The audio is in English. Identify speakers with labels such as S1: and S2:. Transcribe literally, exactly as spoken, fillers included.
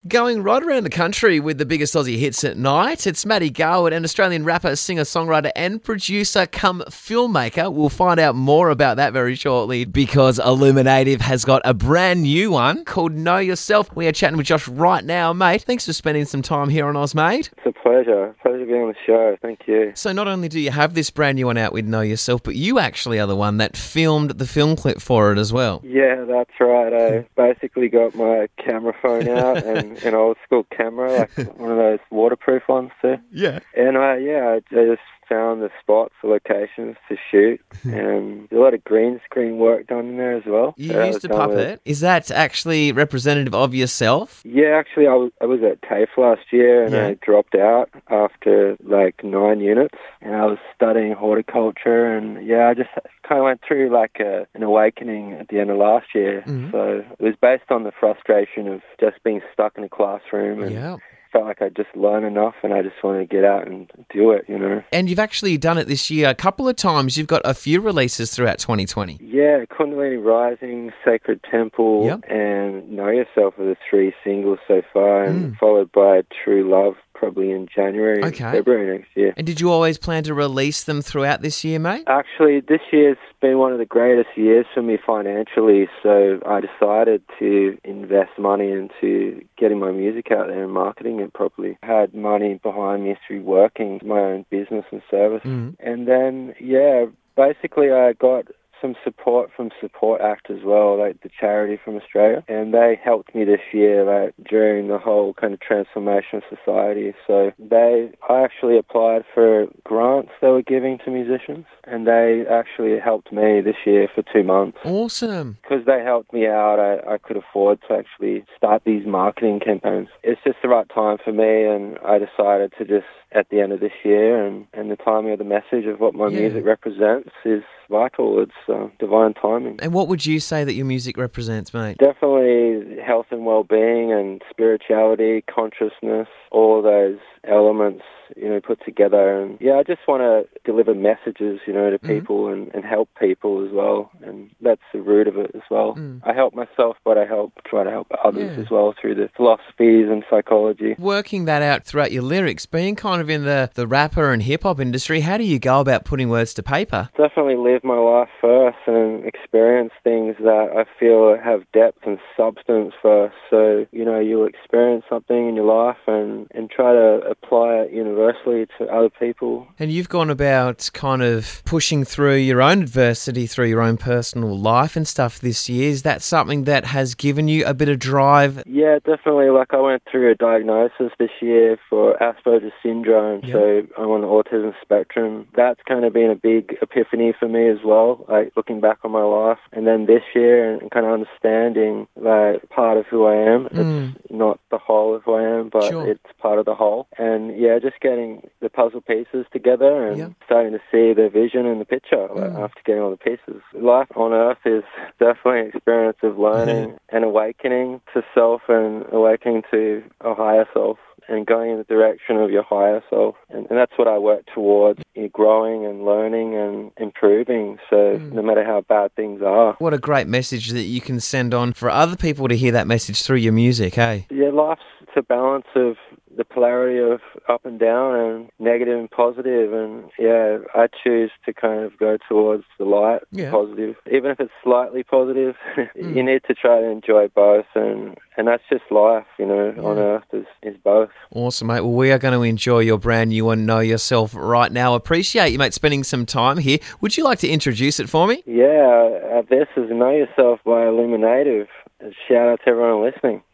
S1: Going right around the country with the biggest Aussie hits at night. It's Matty Garwood, an Australian rapper, singer, songwriter and producer come filmmaker. We'll find out more about that very shortly because Illuminative has got a brand new one called Know Yourself. We are chatting with Josh right now, mate. Thanks for spending some time here on Oz, mate.
S2: It's a pleasure. Pleasure being on the show. Thank you.
S1: So not only do you have this brand new one out with Know Yourself, but you actually are the one that filmed the film clip for it as well.
S2: Yeah, that's right. I basically got my camera phone out and an old school camera, like one of those waterproof ones too.
S1: Yeah.
S2: And I, yeah, I just found the spots, the locations to shoot, and a lot of green screen work done in there as well.
S1: You
S2: So
S1: used a
S2: that was done
S1: puppet.
S2: with-
S1: Is that actually representative of yourself?
S2: Yeah, actually, I was I was at TAFE last year, and
S1: Yeah.
S2: I dropped out after like nine units, and I was studying horticulture, and yeah, I just kind of went through like a, an awakening at the end of last year.
S1: Mhm.
S2: So it was based on the frustration of just being stuck in a classroom, and
S1: Yeah.
S2: felt like I just learned enough, and I just wanted to get out and do it, you know.
S1: And you've actually done it this year a couple of times. You've got a few releases throughout twenty twenty.
S2: Yeah, Kundalini Rising, Sacred Temple,
S1: Yep.
S2: and Know Yourself are the three singles so far, and
S1: Mm.
S2: followed by True Love probably in January,
S1: Okay.
S2: February next year.
S1: And did you always plan to release them throughout this year, mate?
S2: Actually, this year's been one of the greatest years for me financially, so I decided to invest money into getting my music out there and marketing it properly. I had money behind me through working my own business and service.
S1: Mm.
S2: And then, yeah, basically I got some support from Support Act as well, like the charity from Australia, and they helped me this year, like during the whole kind of transformation of society. So they, I actually applied for grants they were giving to musicians, and they actually helped me this year for two months.
S1: Awesome.
S2: Because they helped me out, I, I could afford to actually start these marketing campaigns. It's just the right time for me, and I decided to just, at the end of this year, and, and the timing of the message of what my
S1: Yeah.
S2: music represents is vital. It's uh, divine timing.
S1: And what would you say that your music represents, mate?
S2: Definitely health and well-being and spirituality, consciousness, all those elements, you know, put together. And yeah, I just want to deliver messages, you know, to people mm. and, and help people as well. And that's the root of it as well. Mm. I help myself, but I help try to help others
S1: yeah.
S2: as well through the philosophies and psychology.
S1: Working that out throughout your lyrics, being kind of in the, the rapper and hip-hop industry, how do you go about putting words to paper?
S2: Definitely live my life first and experience things that I feel have depth and substance first. So, you know, you'll experience something in your life and, and try to apply it universally to other people.
S1: And you've gone about kind of pushing through your own adversity through your own personal life and stuff this year. Is that something that has given you a bit of drive?
S2: Yeah, definitely. Like I went through a diagnosis this year for Asperger's syndrome, yep. So I'm on the autism spectrum. That's kind of been a big epiphany for me as well, like looking back on my life. And then this year and kind of understanding like part of who I am.
S1: Mm.
S2: It's not the whole of who I am, but
S1: sure.
S2: It's part of the whole. And yeah, just getting the puzzle pieces together and
S1: yep.
S2: starting to see the vision and the picture like,
S1: mm.
S2: after getting all the pieces. Life on Earth is definitely an experience of learning and awakening to self and awakening to a higher self and going in the direction of your higher self. And, and that's what I work towards, you know, growing and learning and improving. So mm. no matter how bad things are.
S1: What a great message that you can send on for other people to hear that message through your music, hey?
S2: Yeah, life's a balance of the polarity of up and down and negative and positive, and yeah, I choose to kind of go towards the light,
S1: yeah.
S2: positive. Even if it's slightly positive,
S1: mm.
S2: you need to try to enjoy both, and, and that's just life, you know, yeah. on Earth is, is both.
S1: Awesome, mate. Well, we are going to enjoy your brand new one, Know Yourself, right now. Appreciate you, mate, spending some time here. Would you like to introduce it for me?
S2: Yeah, uh, this is Know Yourself by Illuminative. Shout out to everyone listening.